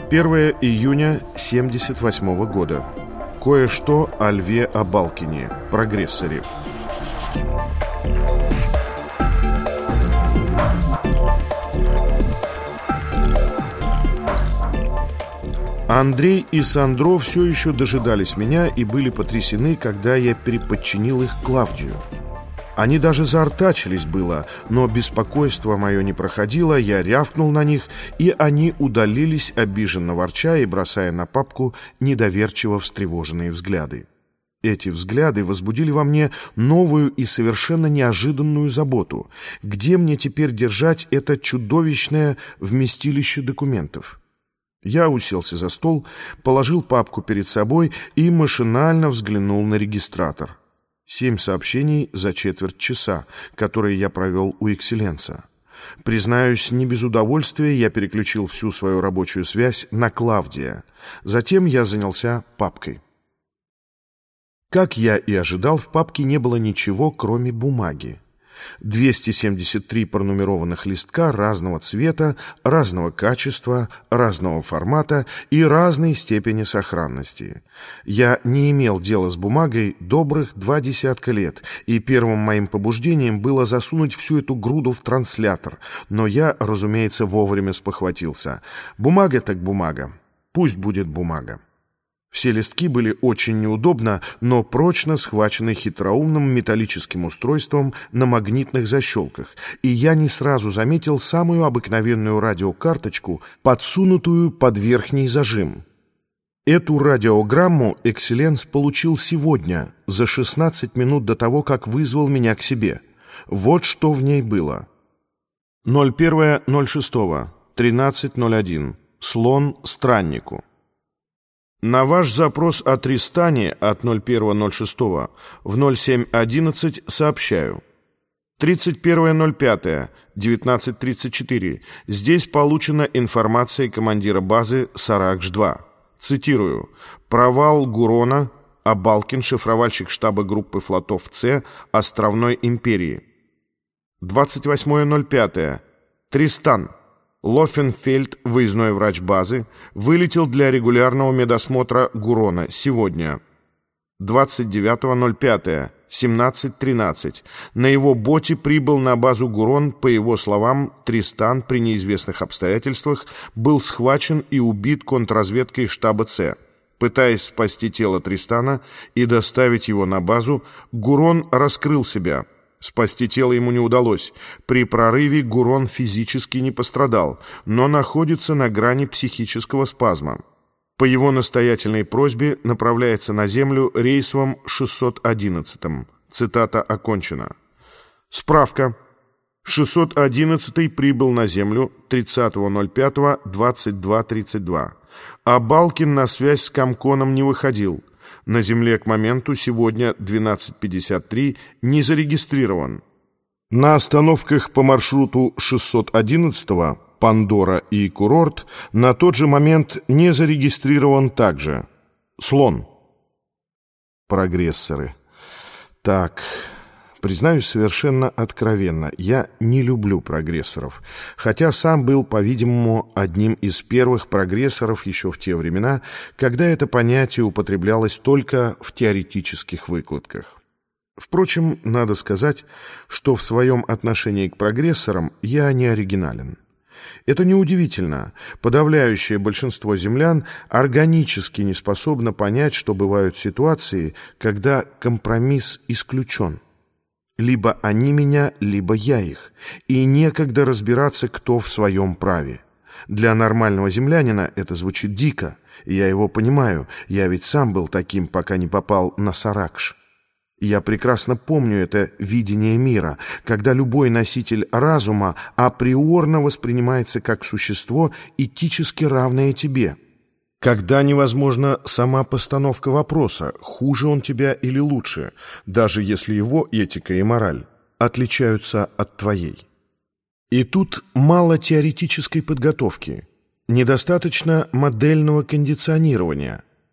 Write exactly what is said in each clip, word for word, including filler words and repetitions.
первое июня семьдесят восьмого года. Кое-что о Льве Абалкине, прогрессоре. Андрей и Сандро все еще дожидались меня и были потрясены, когда я переподчинил их Клавдию. Они даже заортачились было, но беспокойство мое не проходило, я рявкнул на них, и они удалились, обиженно ворча и бросая на папку недоверчиво встревоженные взгляды. Эти взгляды возбудили во мне новую и совершенно неожиданную заботу. Где мне теперь держать это чудовищное вместилище документов? Я уселся за стол, положил папку перед собой и машинально взглянул на регистратор. Семь сообщений за четверть часа, которые я провел у Экселленса. Признаюсь, не без удовольствия я переключил всю свою рабочую связь на Клавдия. Затем я занялся папкой. Как я и ожидал, в папке не было ничего, кроме бумаги. двести семьдесят три пронумерованных листка разного цвета, разного качества, разного формата и разной степени сохранности. Я не имел дела с бумагой добрых два десятка лет, и первым моим побуждением было засунуть всю эту груду в транслятор, но я, разумеется, вовремя спохватился. Бумага так бумага, пусть будет бумага. Все листки были очень неудобно, но прочно схвачены хитроумным металлическим устройством на магнитных защелках, и я не сразу заметил самую обыкновенную радиокарточку, подсунутую под верхний зажим. Эту радиограмму Экселленс получил сегодня, за шестнадцать минут до того, как вызвал меня к себе. Вот что в ней было. ноль первое ноль шестое тринадцать ноль один. Слон страннику. На ваш запрос о Тристане от ноль первое ноль шестое в ноль семь одиннадцать сообщаю. тридцать первое ноль пятое девятнадцать тридцать четыре. Здесь получена информация командира базы Саракш два. Цитирую. «Провал Гурона, Абалкин, шифровальщик штаба группы флотов С Островной империи». двадцать восьмое ноль пятое. Тристан. Лофенфельд, выездной врач базы, вылетел для регулярного медосмотра Гурона сегодня. двадцать девятое ноль пятое семнадцать тринадцать. На его боте прибыл на базу Гурон, по его словам, Тристан при неизвестных обстоятельствах был схвачен и убит контрразведкой штаба С. Пытаясь спасти тело Тристана и доставить его на базу, Гурон раскрыл себя. Спасти тело ему не удалось. При прорыве Гурон физически не пострадал, но находится на грани психического спазма. По его настоятельной просьбе направляется на Землю рейсом шестьсот одиннадцатым. Цитата окончена. Справка. шестьсот одиннадцатый прибыл на Землю тридцатого ноль пятого двадцать два тридцать два. Абалкин на связь с Комконом не выходил. На Земле к моменту сегодня двенадцать пятьдесят три не зарегистрирован. На остановках по маршруту шестьсот одиннадцатого Пандора и Курорт на тот же момент не зарегистрирован также. Слон. Прогрессоры. Так, признаюсь совершенно откровенно, я не люблю прогрессоров, хотя сам был, по-видимому, одним из первых прогрессоров еще в те времена, когда это понятие употреблялось только в теоретических выкладках. Впрочем, надо сказать, что в своем отношении к прогрессорам я не оригинален. Это неудивительно. Подавляющее большинство землян органически не способно понять, что бывают ситуации, когда компромисс исключен. Либо они меня, либо я их, и некогда разбираться, кто в своем праве. Для нормального землянина это звучит дико, и я его понимаю, я ведь сам был таким, пока не попал на Саракш. Я прекрасно помню это видение мира, когда любой носитель разума априорно воспринимается как существо, этически равное тебе. Когда невозможна сама постановка вопроса, хуже он тебя или лучше, даже если его этика и мораль отличаются от твоей. И тут мало теоретической подготовки, недостаточно модельного кондиционирования.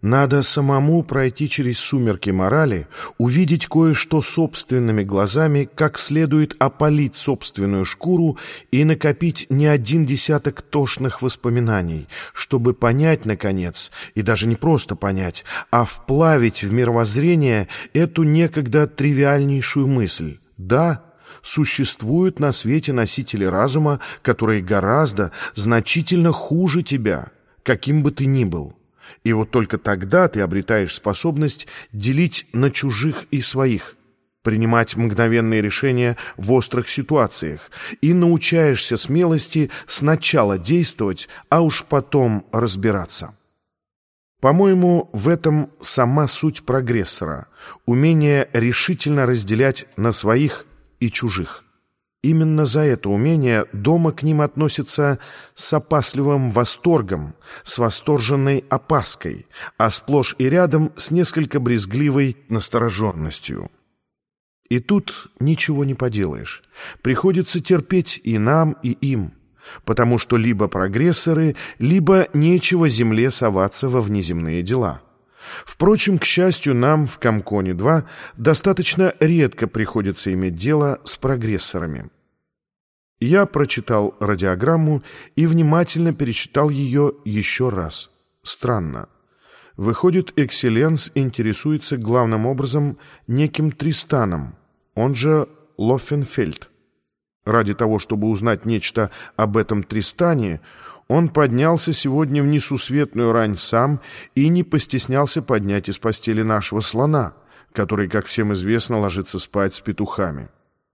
Надо самому пройти через сумерки морали, увидеть кое-что собственными глазами, как следует опалить собственную шкуру и накопить не один десяток тошных воспоминаний, чтобы понять, наконец, и даже не просто понять, а вплавить в мировоззрение эту некогда тривиальнейшую мысль. Да, существуют на свете носители разума, которые гораздо, значительно хуже тебя, каким бы ты ни был. И вот только тогда ты обретаешь способность делить на чужих и своих, принимать мгновенные решения в острых ситуациях и научаешься смелости сначала действовать, а уж потом разбираться. По-моему, в этом сама суть прогрессора — умение решительно разделять на своих и чужих. Именно за это умение дома к ним относятся с опасливым восторгом, с восторженной опаской, а сплошь и рядом с несколько брезгливой настороженностью. И тут ничего не поделаешь. Приходится терпеть и нам, и им, потому что либо прогрессоры, либо нечего земле соваться во внеземные дела. Впрочем, к счастью, нам в Комконе-два достаточно редко приходится иметь дело с прогрессорами. Я прочитал радиограмму и внимательно перечитал ее еще раз. Странно. Выходит, Экселленс интересуется главным образом неким Тристаном, он же Лоффенфельд. Ради того, чтобы узнать нечто об этом Тристане, он поднялся сегодня в несусветную рань сам и не постеснялся поднять из постели нашего слона, который, как всем известно, ложится спать с петухами.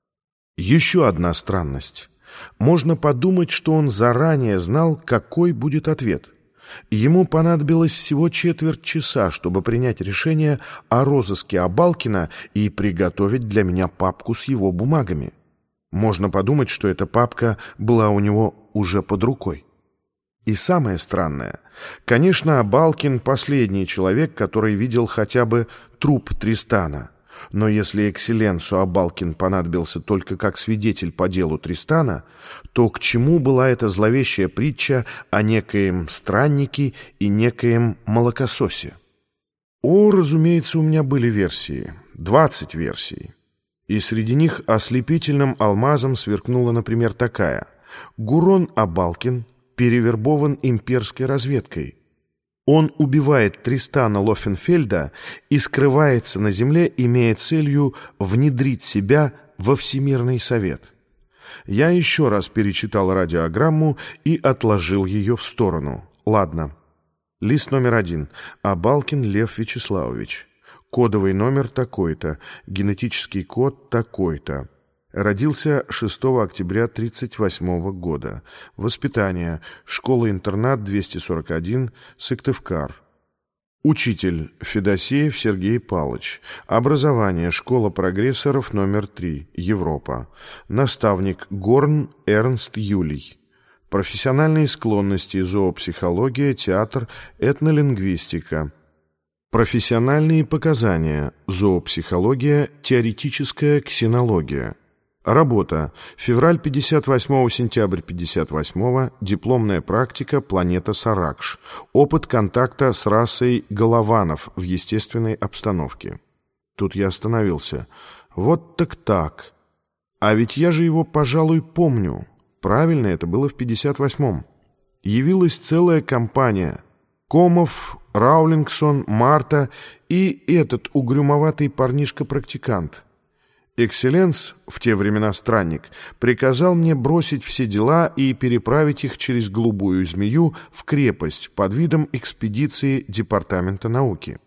Еще одна странность. Можно подумать, что он заранее знал, какой будет ответ. Ему понадобилось всего четверть часа, чтобы принять решение о розыске Абалкина и приготовить для меня папку с его бумагами. Можно подумать, что эта папка была у него уже под рукой. И самое странное, конечно, Абалкин — последний человек, который видел хотя бы труп Тристана. Но если Экселленсу Абалкин понадобился только как свидетель по делу Тристана, то к чему была эта зловещая притча о некоем страннике и некоем молокососе? О, разумеется, у меня были версии, двадцать версий. И среди них ослепительным алмазом сверкнула, например, такая: Гурон Абалкин перевербован имперской разведкой. Он убивает Тристана Лоффенфельда и скрывается на земле, имея целью внедрить себя во Всемирный Совет. Я еще раз перечитал радиограмму и отложил ее в сторону. Ладно. Лист номер один. Абалкин Лев Вячеславович. Кодовый номер такой-то. Генетический код такой-то. Родился шестого октября тридцать восьмого года. Воспитание. Школа-интернат двести сорок один, Сыктывкар. Учитель. Федосеев Сергей Павлович. Образование. Школа прогрессоров номер три, Европа. Наставник. Горн Эрнст Юлий. Профессиональные склонности. Зоопсихология, театр, этнолингвистика. Профессиональные показания. Зоопсихология, теоретическая ксенология. Работа. Февраль пятьдесят восьмого, сентябрь пятьдесят восьмого. Дипломная практика. Планета Саракш. Опыт контакта с расой голованов в естественной обстановке. Тут я остановился. Вот так так. А ведь я же его, пожалуй, помню. Правильно, это было в пятьдесят восьмом. Явилась целая компания. Комов, Раулингсон, Марта и этот угрюмоватый парнишка-практикант. Экселленс, в те времена странник, приказал мне бросить все дела и переправить их через Голубую Змею в крепость под видом экспедиции Департамента науки.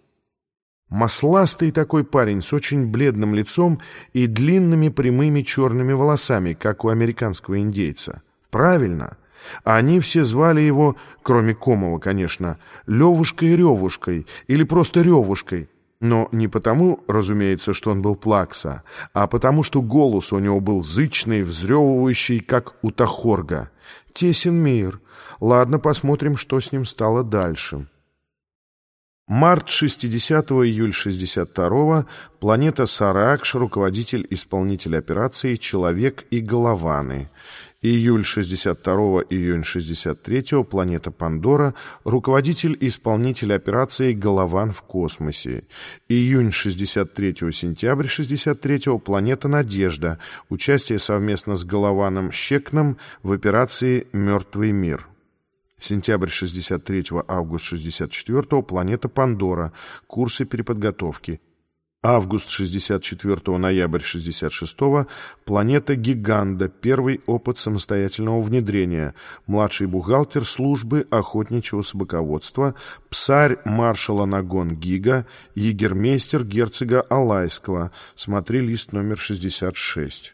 Масластый такой парень с очень бледным лицом и длинными прямыми черными волосами, как у американского индейца. Правильно. А они все звали его, кроме Комова, конечно, Левушкой-Ревушкой или просто Ревушкой. Но не потому, разумеется, что он был плакса, а потому, что голос у него был зычный, взрёвывающий, как у тахорга. Тесен мир. Ладно, посмотрим, что с ним стало дальше. Март шестидесятого, июль шестьдесят второго. Планета Саракш, руководитель исполнитель операции «Человек и Голованы». Июль шестьдесят второго, июнь шестьдесят третьего. Планета Пандора, руководитель исполнитель операции «Голован в космосе». Июнь шестьдесят третьего, сентябрь шестьдесят третьего. Планета Надежда, участие совместно с Голованом Щекном в операции «Мертвый мир». Сентябрь шестьдесят третьего, август шестьдесят четвертого. Планета Пандора, курсы переподготовки. Август шестьдесят четвертого, ноябрь шестьдесят шестого. Планета Гиганда, первый опыт самостоятельного внедрения. Младший бухгалтер службы охотничьего собаководства, псарь маршала Нагон Гига, егермейстер герцога Алайского. Смотри лист номер шестьдесят шесть.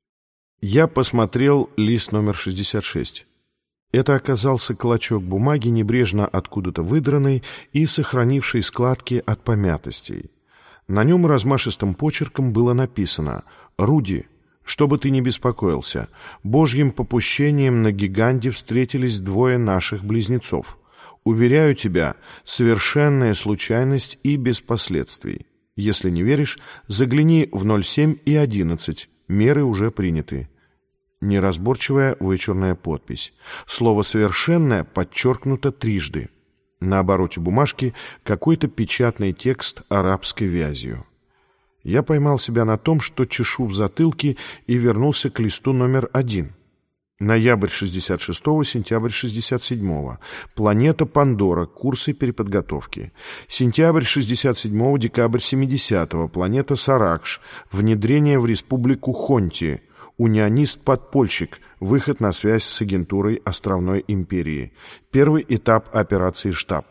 Я посмотрел лист номер шестьдесят шесть. Это оказался клочок бумаги, небрежно откуда-то выдранный и сохранивший складки от помятостей. На нем размашистым почерком было написано: «Руди, чтобы ты не беспокоился, Божьим попущением на Гиганде встретились двое наших близнецов. Уверяю тебя, совершенная случайность и без последствий. Если не веришь, загляни в ноль семь и одиннадцать, меры уже приняты». Неразборчивая вычурная подпись. Слово «совершенное» подчеркнуто трижды. На обороте бумажки какой-то печатный текст арабской вязью. Я поймал себя на том, что чешу в затылке, и вернулся к листу номер один. Ноябрь шестьдесят шестого, сентябрь шестьдесят седьмого. Планета Пандора, курсы переподготовки. Сентябрь шестьдесят седьмого, декабрь семидесятого. Планета Саракш, внедрение в республику Хонти. Унионист-подпольщик, выход на связь с агентурой Островной империи. Первый этап операции «Штаб».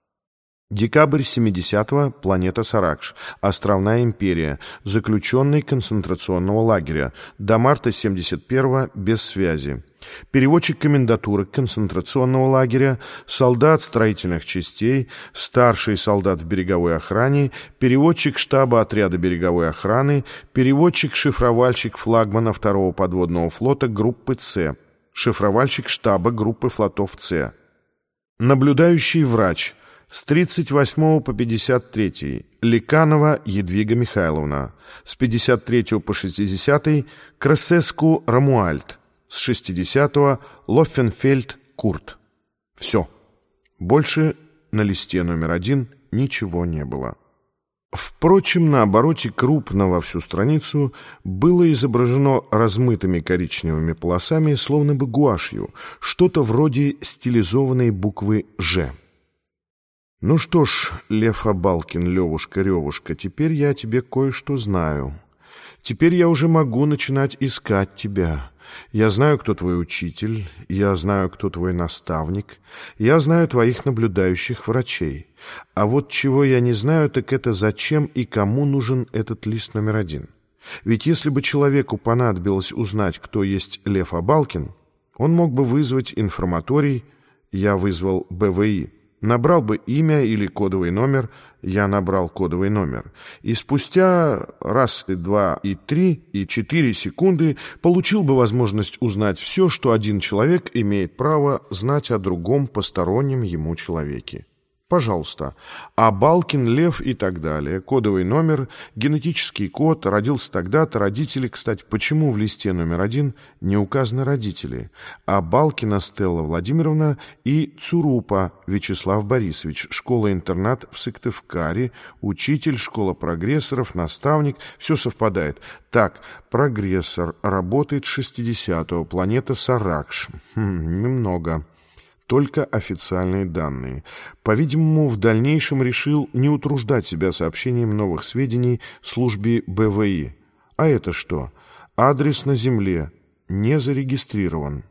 Декабрь семидесятого. Планета Саракш, Островная империя, заключенный концентрационного лагеря. До марта семьдесят первого без связи. Переводчик комендатуры концентрационного лагеря, солдат строительных частей, старший солдат в береговой охране, переводчик штаба отряда береговой охраны, переводчик-шифровальщик флагмана второго подводного флота группы С, шифровальщик штаба группы флотов С. Наблюдающий врач с тридцать восьмого по пятьдесят третий Ликанова Едвига Михайловна, с пятьдесят третьего по шестидесятый Красеску Рамуальд, с шестидесятого Лоффенфельд Курт. Все. Больше на листе номер один ничего не было. Впрочем, на обороте крупно во всю страницу было изображено размытыми коричневыми полосами, словно бы гуашью, что-то вроде стилизованной буквы «Ж». «Ну что ж, Лев Абалкин, Левушка-Ревушка, теперь я о тебе кое-что знаю. Теперь я уже могу начинать искать тебя. Я знаю, кто твой учитель, я знаю, кто твой наставник, я знаю твоих наблюдающих врачей. А вот чего я не знаю, так это зачем и кому нужен этот лист номер один. Ведь если бы человеку понадобилось узнать, кто есть Лев Абалкин, он мог бы вызвать информаторий, я вызвал Бэ Вэ И, набрал бы имя или кодовый номер, я набрал кодовый номер, и спустя раз, и два, и три, и четыре секунды получил бы возможность узнать все, что один человек имеет право знать о другом постороннем ему человеке. Пожалуйста, Абалкин Лев и так далее, кодовый номер, генетический код, родился тогда-то, родители, кстати, почему в листе номер один не указаны родители? Абалкина Стелла Владимировна и Цурупа Вячеслав Борисович, школа-интернат в Сыктывкаре, учитель, школа прогрессоров, наставник, все совпадает. Так, прогрессор, работает с шестидесятого, планета Саракш, хм, немного. Только официальные данные. По-видимому, в дальнейшем решил не утруждать себя сообщением новых сведений службе Бэ Вэ И. А это что? Адрес на Земле. Не зарегистрирован.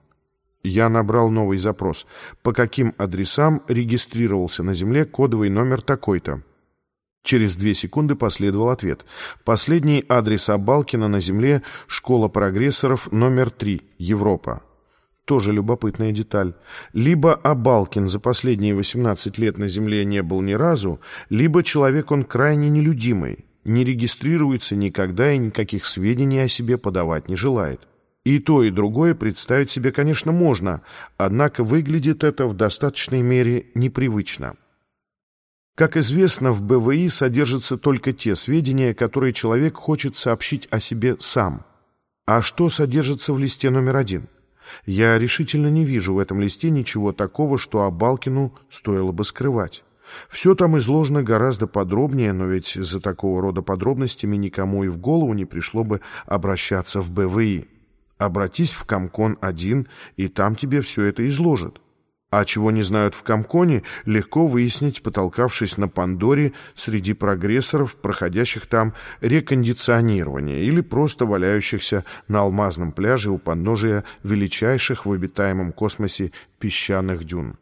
Я набрал новый запрос. По каким адресам регистрировался на Земле кодовый номер такой-то? Через две секунды последовал ответ. Последний адрес Абалкина на Земле — школа прогрессоров номер три, Европа. Тоже любопытная деталь. Либо Абалкин за последние восемнадцать лет на Земле не был ни разу, либо человек он крайне нелюдимый, не регистрируется никогда и никаких сведений о себе подавать не желает. И то, и другое представить себе, конечно, можно, однако выглядит это в достаточной мере непривычно. Как известно, в бэ вэ и содержатся только те сведения, которые человек хочет сообщить о себе сам. А что содержится в листе номер один? Я решительно не вижу в этом листе ничего такого, что Абалкину стоило бы скрывать. Все там изложено гораздо подробнее, но ведь за такого рода подробностями никому и в голову не пришло бы обращаться в бэ вэ и. Обратись в Комкон один, и там тебе все это изложат. А чего не знают в Комконе, легко выяснить, потолкавшись на Пандоре среди прогрессоров, проходящих там рекондиционирование или просто валяющихся на алмазном пляже у подножия величайших в обитаемом космосе песчаных дюн.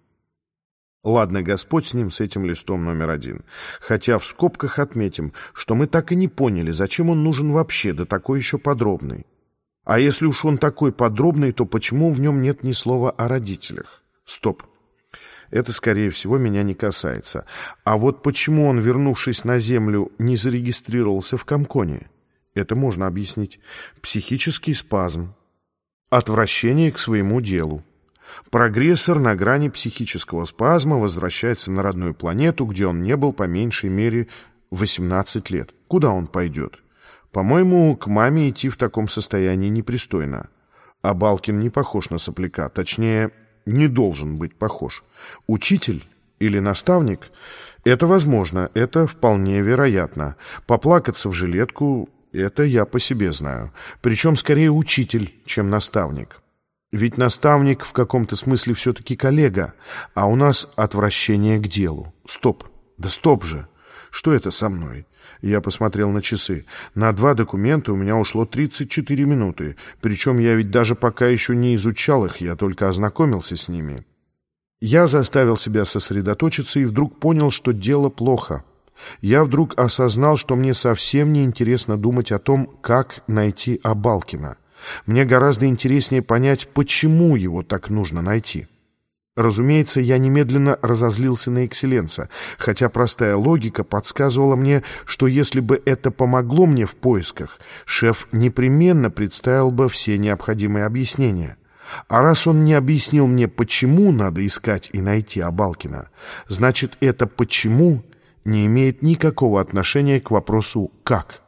Ладно, Господь с ним, с этим листом номер один. Хотя в скобках отметим, что мы так и не поняли, зачем он нужен вообще, да такой еще подробный. А если уж он такой подробный, то почему в нем нет ни слова о родителях? Стоп. Это, скорее всего, меня не касается. А вот почему он, вернувшись на Землю, не зарегистрировался в Комконе? Это можно объяснить. Психический спазм. Отвращение к своему делу. Прогрессор на грани психического спазма возвращается на родную планету, где он не был по меньшей мере восемнадцать лет. Куда он пойдет? По-моему, к маме идти в таком состоянии непристойно. А Балкин не похож на сопляка, точнее, не должен быть похож. Учитель или наставник — это возможно, это вполне вероятно. Поплакаться в жилетку — это я по себе знаю. Причем скорее учитель, чем наставник. Ведь наставник в каком-то смысле все-таки коллега, а у нас отвращение к делу. Стоп, да стоп же! Что это со мной? Я посмотрел на часы. На два документа у меня ушло тридцать четыре минуты. Причем я ведь даже пока еще не изучал их, я только ознакомился с ними. Я заставил себя сосредоточиться и вдруг понял, что дело плохо. Я вдруг осознал, что мне совсем не интересно думать о том, как найти Абалкина. Мне гораздо интереснее понять, почему его так нужно найти. Разумеется, я немедленно разозлился на Экселленса, хотя простая логика подсказывала мне, что если бы это помогло мне в поисках, шеф непременно представил бы все необходимые объяснения. А раз он не объяснил мне, почему надо искать и найти Абалкина, значит, это «почему» не имеет никакого отношения к вопросу «как».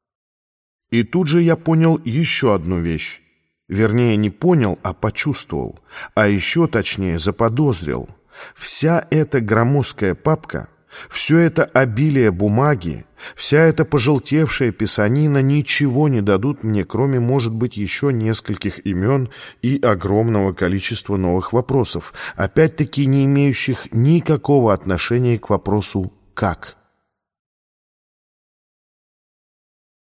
И тут же я понял еще одну вещь. Вернее, не понял, а почувствовал, а еще точнее заподозрил. Вся эта громоздкая папка, все это обилие бумаги, вся эта пожелтевшая писанина ничего не дадут мне, кроме, может быть, еще нескольких имен и огромного количества новых вопросов, опять-таки не имеющих никакого отношения к вопросу «как?».